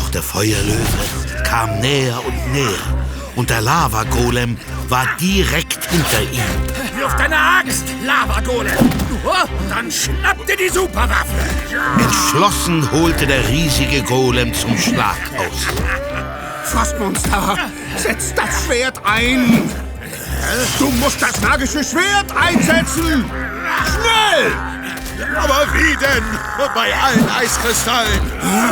Der Feuerlöwe kam näher und näher und der Lavagolem war direkt hinter ihm. Wirf deine Axt, Lavagolem! Dann schnapp dir die Superwaffe! Entschlossen holte der riesige Golem zum Schlag aus. Frostmonster, setz das Schwert ein! Du musst das magische Schwert einsetzen! Schnell! Aber wie denn? Bei allen Eiskristallen!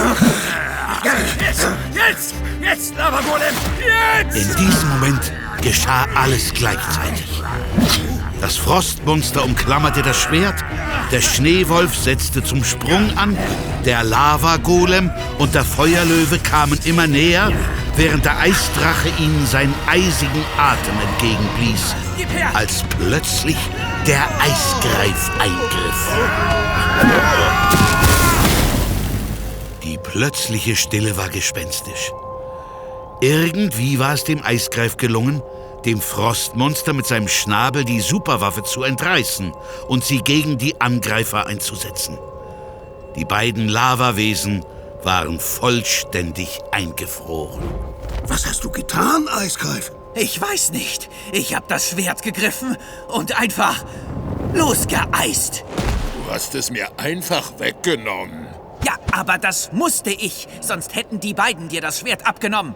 Jetzt, Lavagolem! Jetzt! In diesem Moment geschah alles gleichzeitig. Das Frostmonster umklammerte das Schwert, der Schneewolf setzte zum Sprung an, der Lavagolem und der Feuerlöwe kamen immer näher, während der Eisdrache ihnen seinen eisigen Atem entgegenblies, als plötzlich der Eisgreif eingriff. Die plötzliche Stille war gespenstisch. Irgendwie war es dem Eisgreif gelungen, dem Frostmonster mit seinem Schnabel die Superwaffe zu entreißen und sie gegen die Angreifer einzusetzen. Die beiden Lavawesen waren vollständig eingefroren. Was hast du getan, Eisgreif? Ich weiß nicht. Ich hab das Schwert gegriffen und einfach losgeeist. Du hast es mir einfach weggenommen. Ja, aber das musste ich. Sonst hätten die beiden dir das Schwert abgenommen.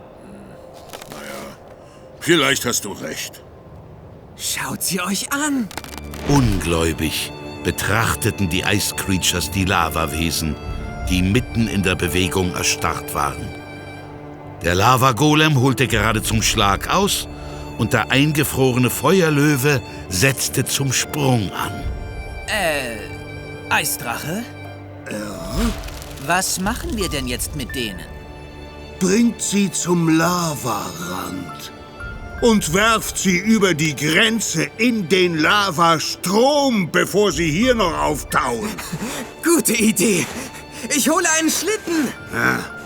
Vielleicht hast du recht. Schaut sie euch an. Ungläubig betrachteten die Ice Creatures die Lavawesen, die mitten in der Bewegung erstarrt waren. Der Lavagolem holte gerade zum Schlag aus und der eingefrorene Feuerlöwe setzte zum Sprung an. Eisdrache? Ja? Was machen wir denn jetzt mit denen? Bringt sie zum Lavarand und werft sie über die Grenze in den Lavastrom, bevor sie hier noch auftauen. Gute Idee. Ich hole einen Schlitten. Ja.